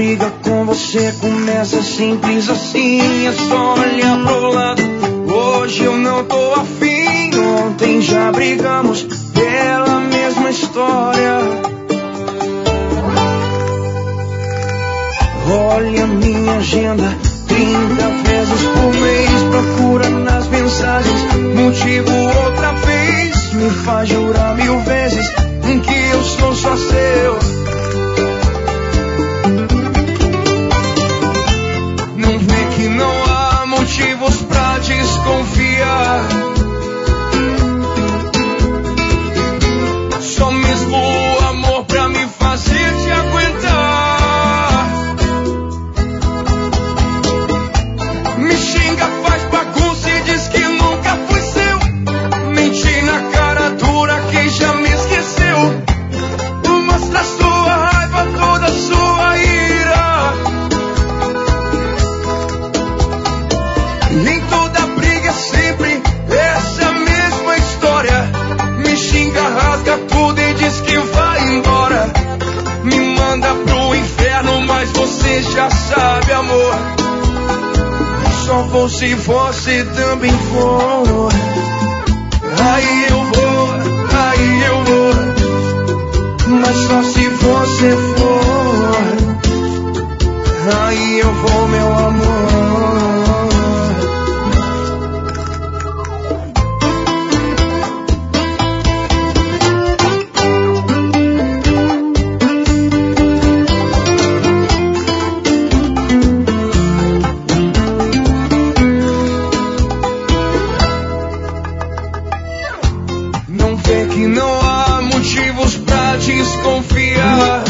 briga com você começa simples assim, é só olhar pro lado. Hoje eu não tô afim, ontem já brigamos pela mesma história. Olha minha agenda, 30 vezes por mês, procura nas mensagens, motivo outra vez, me faz jurar 1000 vezes que eu sou só seu. Não vê que não há motivos pra desconfiar, só mesmo o amor pra me fazer te aguentar. Me xinga, faz bagunça e diz que nunca fui seu, mente na cara dura que já me esqueceu, mostra sua raiva, toda sua ira. Nem toda briga é sempre essa mesma história. Me xinga, rasga tudo e diz que vai embora, me manda pro inferno, mas você já sabe, amor, só vou se você também for. Aí eu vou, mas só se você for. Aí eu vou, meu amor. Não vê que não há motivos pra desconfiar,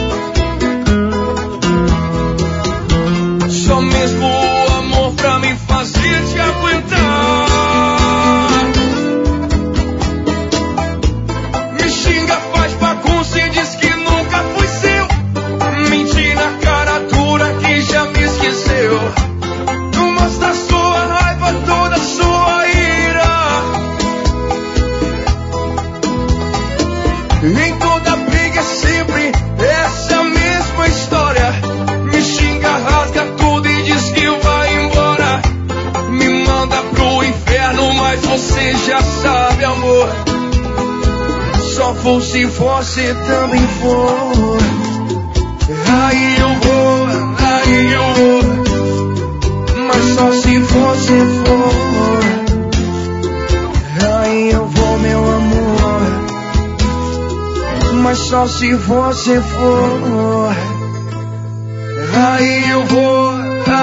só mesmo o amor pra me fazer te aguentar. Me xinga, faz bagunça e diz que nunca fui seu, mente na cara dura que já me esqueceu, mostra sua raiva, toda sua ira. Em toda briga é sempre essa mesma história. Me xinga, rasga tudo e diz que vai embora, me manda pro inferno, mas você já sabe, amor, só vou se você também for. Aí eu vou, mas só se você for. Aí eu vou, meu amor, mas só se você for. Aí eu vou,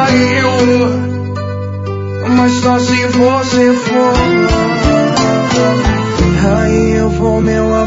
mas só se você for. Aí eu vou, meu amor.